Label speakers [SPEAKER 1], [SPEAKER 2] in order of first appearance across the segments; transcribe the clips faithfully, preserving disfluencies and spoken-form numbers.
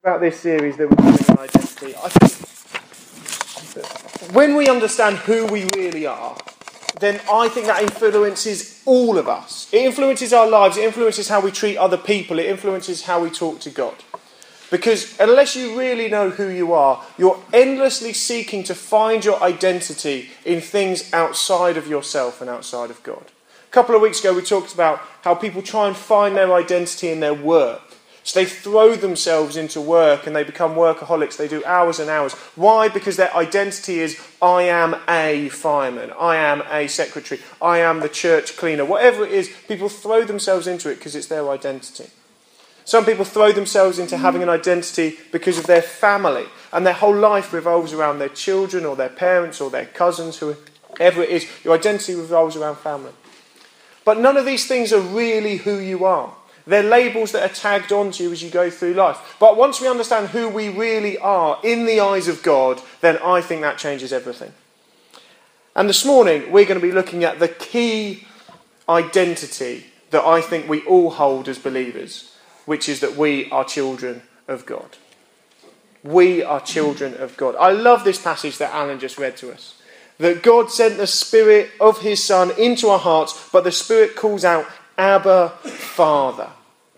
[SPEAKER 1] About this series that we're doing on identity, I think when we understand who we really are, then I think that influences all of us. It influences our lives, it influences how we treat other people, it influences how we talk to God. Because unless you really know who you are, you're endlessly seeking to find your identity in things outside of yourself and outside of God. A couple of weeks ago we talked about how people try and find their identity in their work. So they throw themselves into work and they become workaholics. They do hours and hours. Why? Because their identity is, I am a fireman, I am a secretary, I am the church cleaner. Whatever it is, people throw themselves into it because it's their identity. Some people throw themselves into having an identity because of their family. And their whole life revolves around their children or their parents or their cousins, whoever it is. Your identity revolves around family. But none of these things are really who you are. They're labels that are tagged onto you as you go through life. But once we understand who we really are in the eyes of God, then I think that changes everything. And this morning, we're going to be looking at the key identity that I think we all hold as believers, which is that we are children of God. We are children of God. I love this passage that Alan just read to us. That God sent the Spirit of His Son into our hearts, but the Spirit calls out, Abba, Father.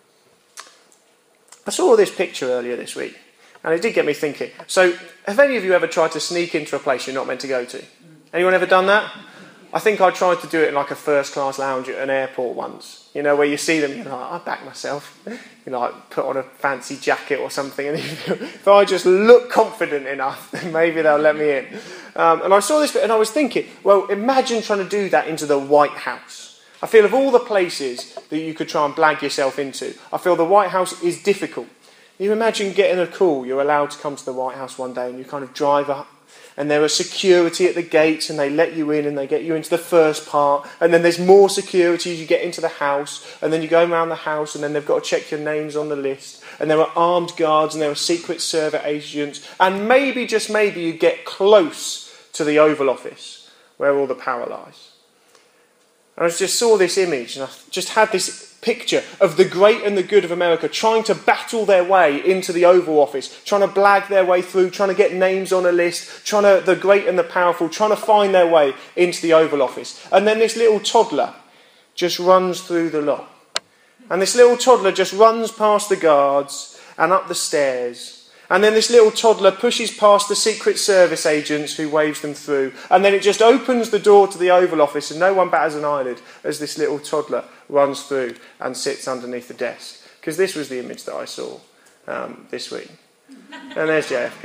[SPEAKER 1] I saw this picture earlier this week, and it did get me thinking. So, have any of you ever tried to sneak into a place you're not meant to go to? Anyone ever done that? I think I tried to do it in like a first-class lounge at an airport once. You know, where you see them, you're like, I back myself. You know, like put on a fancy jacket or something, and if I just look confident enough, then maybe they'll let me in. Um, and I saw this bit, and I was thinking, well, imagine trying to do that into the White House. I feel of all the places that you could try and blag yourself into, I feel the White House is difficult. You imagine getting a call, you're allowed to come to the White House one day and you kind of drive up and there are security at the gates and they let you in and they get you into the first part, and then there's more security as you get into the house, and then you go around the house and then they've got to check your names on the list, and there are armed guards and there are Secret Service agents, and maybe, just maybe, you get close to the Oval Office where all the power lies. And I just saw this image and I just had this picture of the great and the good of America trying to battle their way into the Oval Office, trying to blag their way through, trying to get names on a list, trying to, the great and the powerful, trying to find their way into the Oval Office. And then this little toddler just runs through the lot. And this little toddler just runs past the guards and up the stairs. And then this little toddler pushes past the Secret Service agents who waves them through. And then it just opens the door to the Oval Office and no one bats an eyelid as this little toddler runs through and sits underneath the desk. Because this was the image that I saw um, this week. And there's J F K.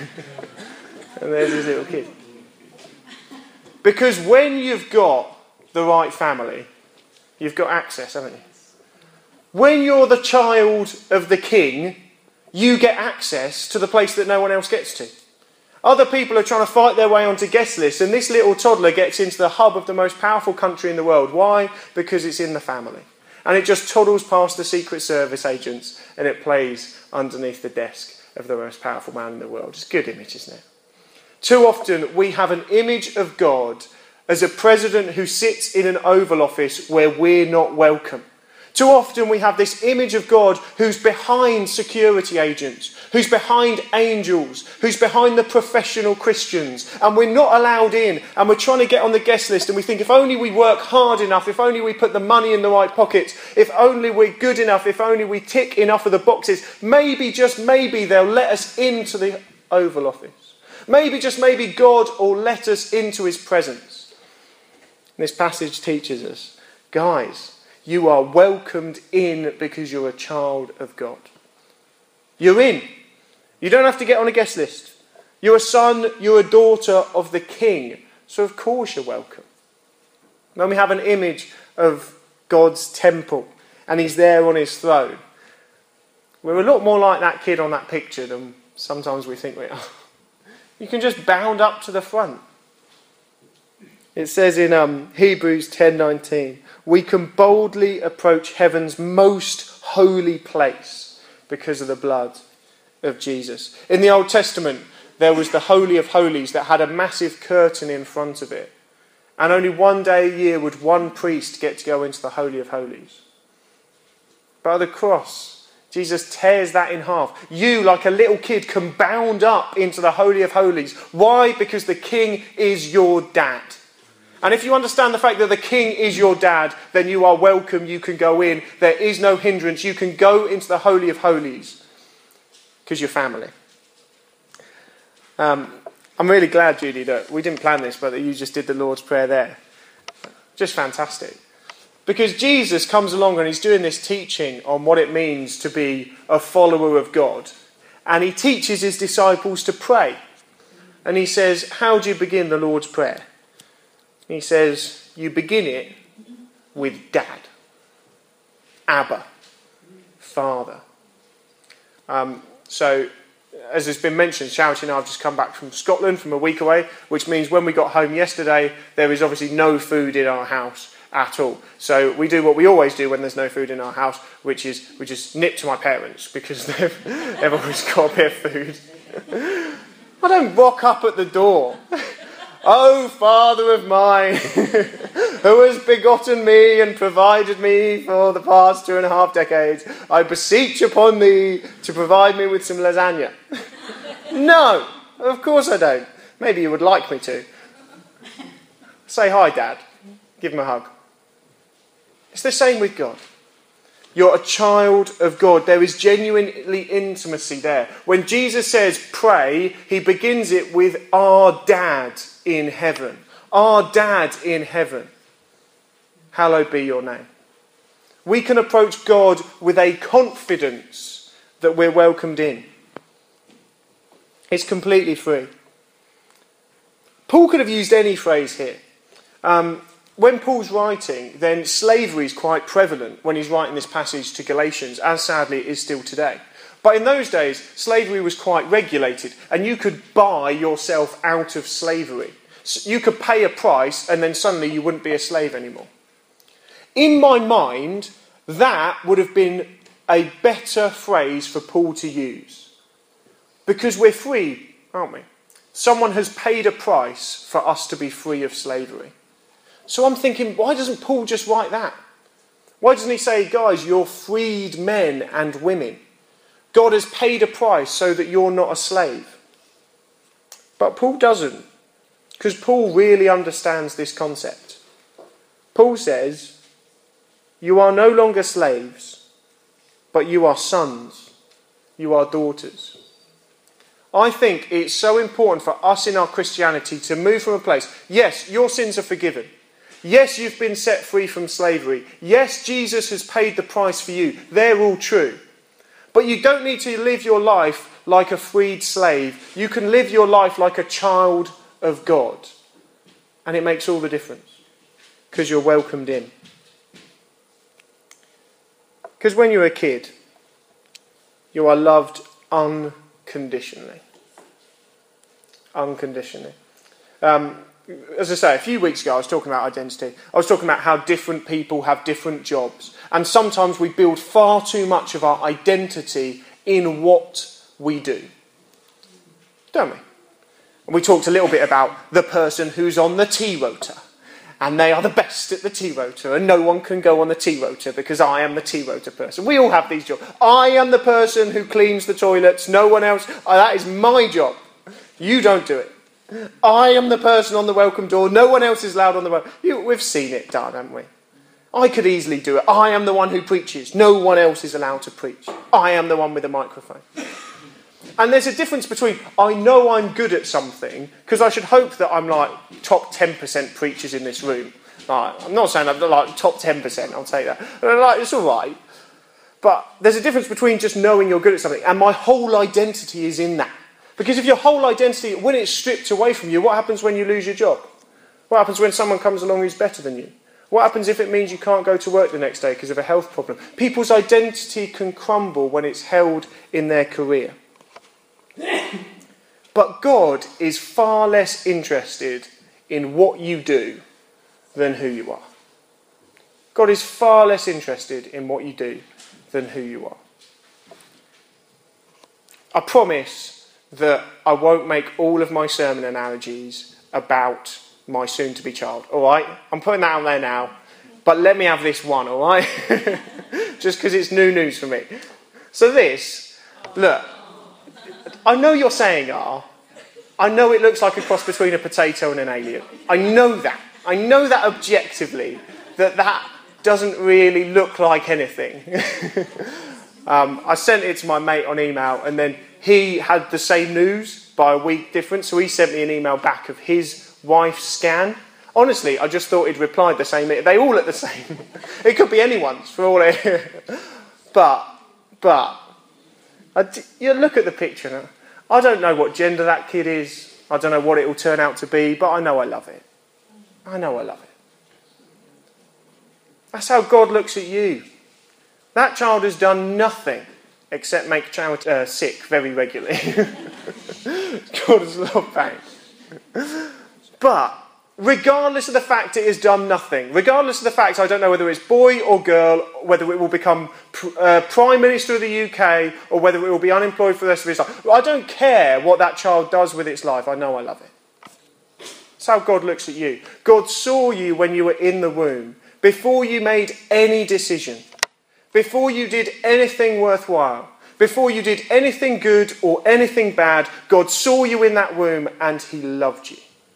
[SPEAKER 1] And there's his little kid. Because when you've got the right family, you've got access, haven't you? When you're the child of the king, you get access to the place that no one else gets to. Other people are trying to fight their way onto guest lists, and this little toddler gets into the hub of the most powerful country in the world. Why? Because it's in the family. And it just toddles past the Secret Service agents, and it plays underneath the desk of the most powerful man in the world. It's a good image, isn't it? Too often we have an image of God as a president who sits in an Oval Office where we're not welcome. Too often we have this image of God who's behind security agents, who's behind angels, who's behind the professional Christians, and we're not allowed in, and we're trying to get on the guest list, and we think if only we work hard enough, if only we put the money in the right pockets, if only we're good enough, if only we tick enough of the boxes, maybe, just maybe, they'll let us into the Oval Office. Maybe, just maybe, God will let us into his presence. And this passage teaches us, guys, you are welcomed in because you're a child of God. You're in. You don't have to get on a guest list. You're a son, you're a daughter of the king. So of course you're welcome. When we have an image of God's temple and he's there on his throne, we're a lot more like that kid on that picture than sometimes we think we are. You can just bound up to the front. It says in um, Hebrews ten nineteen, we can boldly approach heaven's most holy place because of the blood of Jesus. In the Old Testament, there was the Holy of Holies that had a massive curtain in front of it. And only one day a year would one priest get to go into the Holy of Holies. But at the cross, Jesus tears that in half. You, like a little kid, can bound up into the Holy of Holies. Why? Because the King is your dad. And if you understand the fact that the King is your dad, then you are welcome, you can go in. There is no hindrance. You can go into the Holy of Holies because you're family. Um, I'm really glad, Judy, that we didn't plan this, but that you just did the Lord's Prayer there. Just fantastic. Because Jesus comes along and he's doing this teaching on what it means to be a follower of God. And he teaches his disciples to pray. And he says, how do you begin the Lord's Prayer? He says, you begin it with Dad. Abba. Father. Um, so, as has been mentioned, Shouty and I have just come back from Scotland from a week away, which means when we got home yesterday, there is obviously no food in our house at all. So we do what we always do when there's no food in our house, which is we just nip to my parents because they've, they've always got a bit of food. I don't rock up at the door. Oh, Father of mine, who has begotten me and provided me for the past two and a half decades, I beseech upon thee to provide me with some lasagna. No, of course I don't. Maybe you would like me to. Say hi, Dad. Give him a hug. It's the same with God. You're a child of God. There is genuinely intimacy there. When Jesus says pray, he begins it with our Dad in heaven. Our Dad in heaven. Hallowed be your name. We can approach God with a confidence that we're welcomed in. It's completely free. Paul could have used any phrase here. Um, when Paul's writing, then slavery is quite prevalent when he's writing this passage to Galatians, as sadly it is still today. But in those days, slavery was quite regulated, and you could buy yourself out of slavery. So you could pay a price, and then suddenly you wouldn't be a slave anymore. In my mind, that would have been a better phrase for Paul to use. Because we're free, aren't we? Someone has paid a price for us to be free of slavery. So I'm thinking, why doesn't Paul just write that? Why doesn't he say, guys, you're freed men and women? God has paid a price so that you're not a slave. But Paul doesn't, because Paul really understands this concept. Paul says, you are no longer slaves, but you are sons, you are daughters. I think it's so important for us in our Christianity to move from a place, yes, your sins are forgiven. Yes, you've been set free from slavery. Yes, Jesus has paid the price for you. They're all true. But you don't need to live your life like a freed slave. You can live your life like a child of God. And it makes all the difference. Because you're welcomed in. Because when you're a kid, you are loved unconditionally. Unconditionally. Um... As I say, a few weeks ago I was talking about identity. I was talking about how different people have different jobs. And sometimes we build far too much of our identity in what we do. Don't we? And we talked a little bit about the person who's on the T-rota. And they are the best at the T-rota. And no one can go on the T-rota because I am the T-rota person. We all have these jobs. I am the person who cleans the toilets. No one else. Oh, that is my job. You don't do it. I am the person on the welcome door. No one else is allowed on the welcome. You, we've seen it done, haven't we? I could easily do it. I am the one who preaches. No one else is allowed to preach. I am the one with the microphone. And there's a difference between I know I'm good at something, because I should hope that I'm like top ten percent preachers in this room. Like, I'm not saying I'm like top ten percent, I'll take that. Like, it's all right. But there's a difference between just knowing you're good at something and my whole identity is in that. Because if your whole identity, when it's stripped away from you, what happens when you lose your job? What happens when someone comes along who's better than you? What happens if it means you can't go to work the next day because of a health problem? People's identity can crumble when it's held in their career. But God is far less interested in what you do than who you are. God is far less interested in what you do than who you are. I promise that I won't make all of my sermon analogies about my soon-to-be child, all right? I'm putting that out there now, but let me have this one, all right? Just because it's new news for me. So this, look, I know you're saying ah. I know it looks like a cross between a potato and an alien. I know that. I know that objectively, that that doesn't really look like anything. um, I sent it to my mate on email, and then he had the same news by a week difference, so he sent me an email back of his wife's scan. Honestly, I just thought he'd replied the same. They all look the same. It could be anyone's, for all I But, but, I d- you look at the picture now. I don't know what gender that kid is. I don't know what it will turn out to be, but I know I love it. I know I love it. That's how God looks at you. That child has done nothing except make a child uh, sick very regularly. God has loved pain. But regardless of the fact it has done nothing, regardless of the fact I don't know whether it's boy or girl, whether it will become uh, Prime Minister of the U K, or whether it will be unemployed for the rest of its life, I don't care what that child does with its life. I know I love it. That's how God looks at you. God saw you when you were in the womb, before you made any decision, before you did anything worthwhile, before you did anything good or anything bad. God saw you in that womb and he loved you.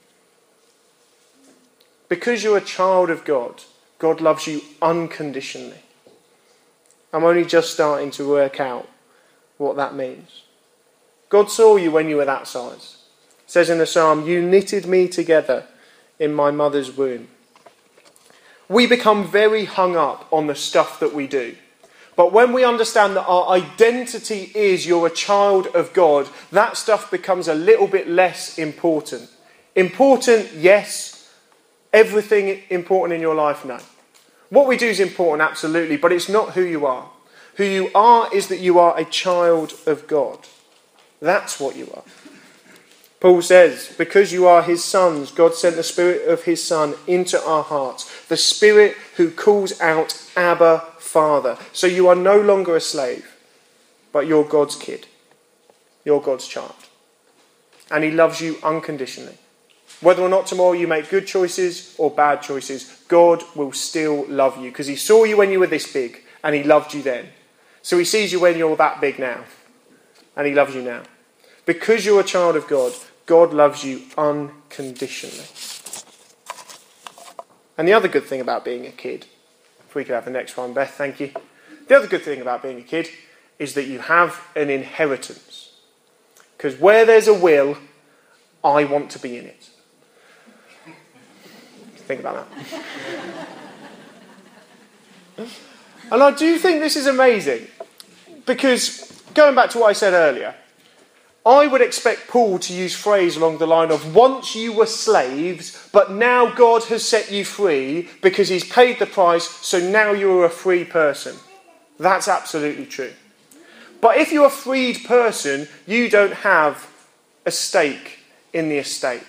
[SPEAKER 1] Because you're a child of God, God loves you unconditionally. I'm only just starting to work out what that means. God saw you when you were that size. It says in the psalm, you knitted me together in my mother's womb. We become very hung up on the stuff that we do. But when we understand that our identity is you're a child of God, that stuff becomes a little bit less important. Important, yes. Everything important in your life, no. What we do is important, absolutely, but it's not who you are. Who you are is that you are a child of God. That's what you are. Paul says, because you are his sons, God sent the Spirit of his Son into our hearts, the Spirit who calls out, Abba, Father. So you are no longer a slave, but you're God's kid. You're God's child. And he loves you unconditionally. Whether or not tomorrow you make good choices or bad choices, God will still love you. Because he saw you when you were this big, and he loved you then. So he sees you when you're that big now, and he loves you now. Because you're a child of God, God loves you unconditionally. And the other good thing about being a kid, if we could have the next one, Beth, thank you. The other good thing about being a kid is that you have an inheritance. Because where there's a will, I want to be in it. Think about that. And I do think this is amazing, because going back to what I said earlier, I would expect Paul to use phrase along the line of, once you were slaves, but now God has set you free because he's paid the price, so now you're a free person. That's absolutely true. But if you're a freed person, you don't have a stake in the estate.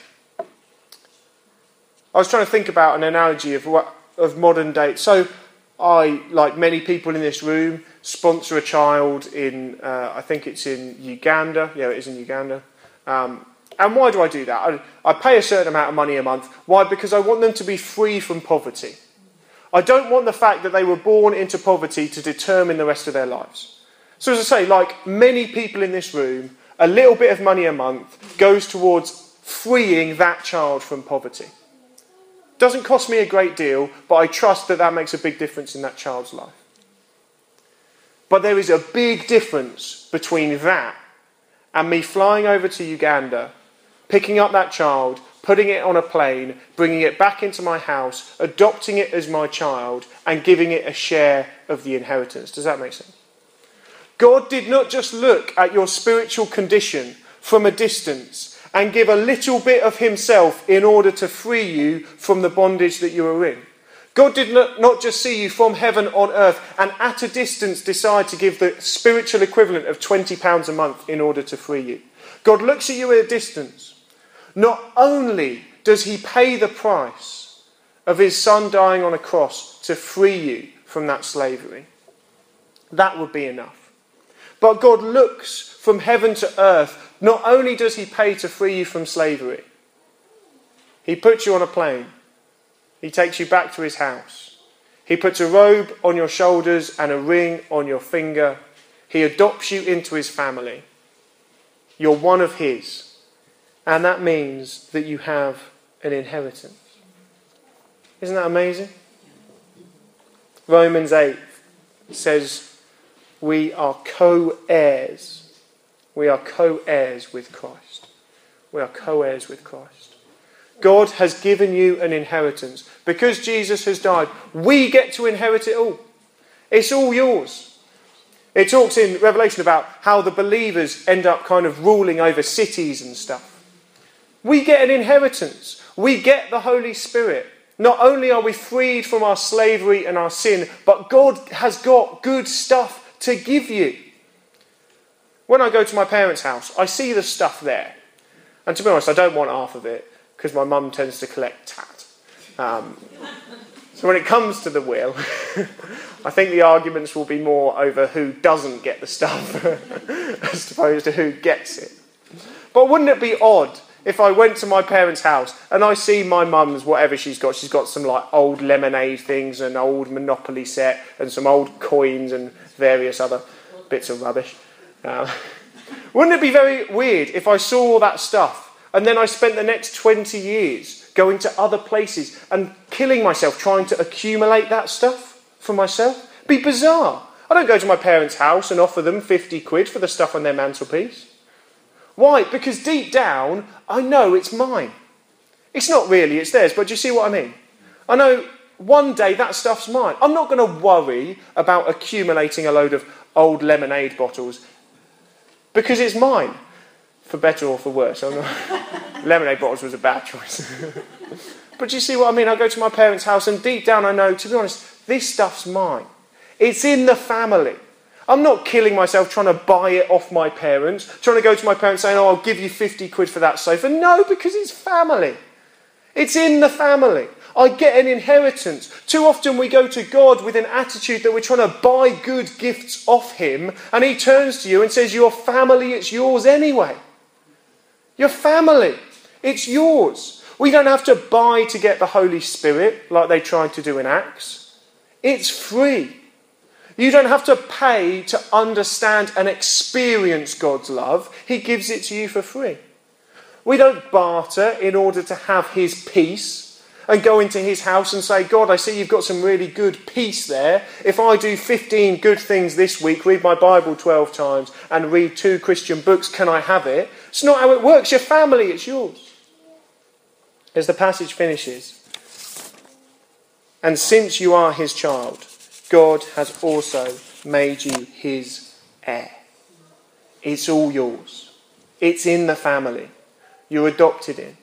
[SPEAKER 1] I was trying to think about an analogy of what of modern day. So I, like many people in this room, sponsor a child in, uh, I think it's in Uganda. Yeah, it is in Uganda. Um, and why do I do that? I, I pay a certain amount of money a month. Why? Because I want them to be free from poverty. I don't want the fact that they were born into poverty to determine the rest of their lives. So as I say, like many people in this room, a little bit of money a month goes towards freeing that child from poverty. Doesn't cost me a great deal, but I trust that that makes a big difference in that child's life. But there is a big difference between that and me flying over to Uganda, picking up that child, putting it on a plane, bringing it back into my house, adopting it as my child, and giving it a share of the inheritance. Does that make sense? God did not just look at your spiritual condition from a distance and give a little bit of himself in order to free you from the bondage that you were in. God did not just see you from heaven on earth and at a distance decide to give the spiritual equivalent of twenty pounds a month in order to free you. God looks at you at a distance. Not only does he pay the price of his son dying on a cross to free you from that slavery, that would be enough. But God looks from heaven to earth. Not only does he pay to free you from slavery, he puts you on a plane. He takes you back to his house. He puts a robe on your shoulders and a ring on your finger. He adopts you into his family. You're one of his. And that means that you have an inheritance. Isn't that amazing? Romans eight says we are co-heirs. We are co-heirs with Christ. We are co-heirs with Christ. God has given you an inheritance. Because Jesus has died, we get to inherit it all. It's all yours. It talks in Revelation about how the believers end up kind of ruling over cities and stuff. We get an inheritance. We get the Holy Spirit. Not only are we freed from our slavery and our sin, but God has got good stuff to give you. When I go to my parents' house, I see the stuff there. And to be honest, I don't want half of it, because my mum tends to collect tat. Um, so when it comes to the will, I think the arguments will be more over who doesn't get the stuff as opposed to who gets it. But wouldn't it be odd if I went to my parents' house and I see my mum's whatever she's got? She's got some like old lemonade things, an old Monopoly set, and some old coins and various other bits of rubbish. Uh, wouldn't it be very weird if I saw all that stuff and then I spent the next twenty years going to other places and killing myself trying to accumulate that stuff for myself? It'd be bizarre. I don't go to my parents' house and offer them fifty quid for the stuff on their mantelpiece. Why? Because deep down, I know it's mine. It's not really, it's theirs, but do you see what I mean? I know one day that stuff's mine. I'm not going to worry about accumulating a load of old lemonade bottles because it's mine. For better or for worse. I'm not... Lemonade bottles was a bad choice. But do you see what I mean? I go to my parents' house and deep down I know, to be honest, this stuff's mine. It's in the family. I'm not killing myself trying to buy it off my parents, trying to go to my parents saying, oh, I'll give you fifty quid for that sofa. No, because it's family. It's in the family. I get an inheritance. Too often we go to God with an attitude that we're trying to buy good gifts off him, and he turns to you and says, your family, it's yours anyway. Your family, it's yours. We don't have to buy to get the Holy Spirit like they tried to do in Acts. It's free. You don't have to pay to understand and experience God's love. He gives it to you for free. We don't barter in order to have his peace and go into his house and say, God, I see you've got some really good peace there. If I do fifteen good things this week, read my Bible twelve times and read two Christian books, can I have it? It's not how it works. Your family, it's yours. As the passage finishes, and since you are his child, God has also made you his heir. It's all yours. It's in the family. You're adopted in.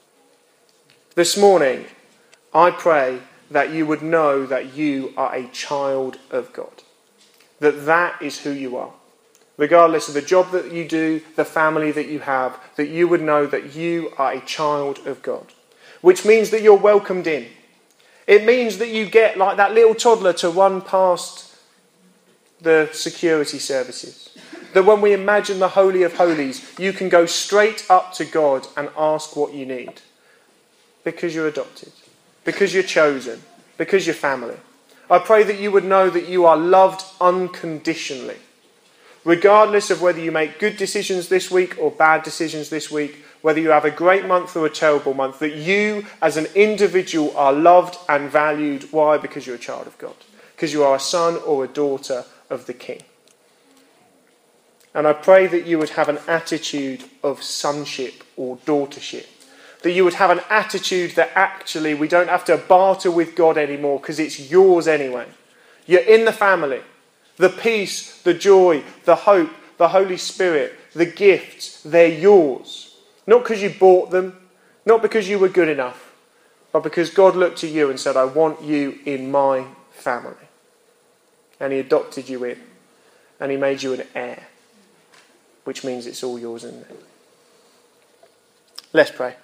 [SPEAKER 1] This morning, I pray that you would know that you are a child of God. That that is who you are. Regardless of the job that you do, the family that you have, that you would know that you are a child of God. Which means that you're welcomed in. It means that you get like that little toddler to run past the security services. That when we imagine the Holy of Holies, you can go straight up to God and ask what you need. Because you're adopted. Because you're chosen. Because you're family. I pray that you would know that you are loved unconditionally. Regardless of whether you make good decisions this week or bad decisions this week, whether you have a great month or a terrible month, that you as an individual are loved and valued. Why? Because you're a child of God. Because you are a son or a daughter of the King. And I pray that you would have an attitude of sonship or daughtership. That you would have an attitude that actually we don't have to barter with God anymore because it's yours anyway. You're in the family. The peace, the joy, the hope, the Holy Spirit, the gifts, they're yours. Not because you bought them, not because you were good enough, but because God looked to you and said, I want you in my family. And he adopted you in. And he made you an heir. Which means it's all yours, isn't it? Let's pray.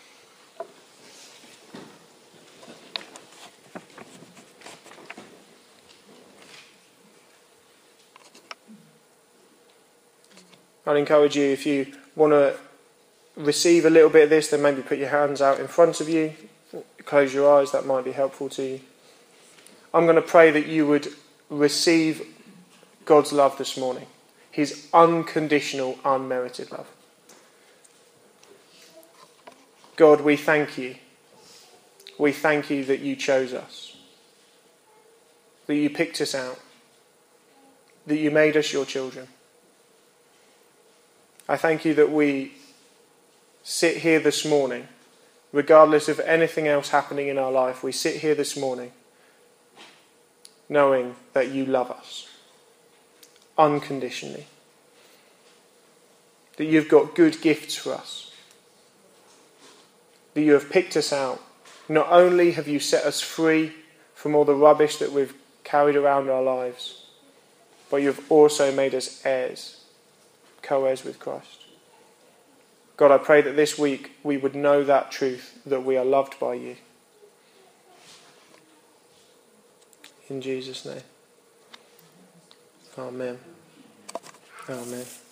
[SPEAKER 1] I'd encourage you, if you want to receive a little bit of this, then maybe put your hands out in front of you. Close your eyes, that might be helpful to you. I'm going to pray that you would receive God's love this morning. his unconditional, unmerited love. God, we thank you. We thank you that you chose us, that you picked us out, that you made us your children. I thank you that we sit here this morning, regardless of anything else happening in our life, we sit here this morning knowing that you love us unconditionally, that you've got good gifts for us, that you have picked us out. Not only have you set us free from all the rubbish that we've carried around our lives, but you've also made us heirs, co-heirs with Christ. God, I pray that this week we would know that truth, that we are loved by you. In Jesus' name. Amen. Amen.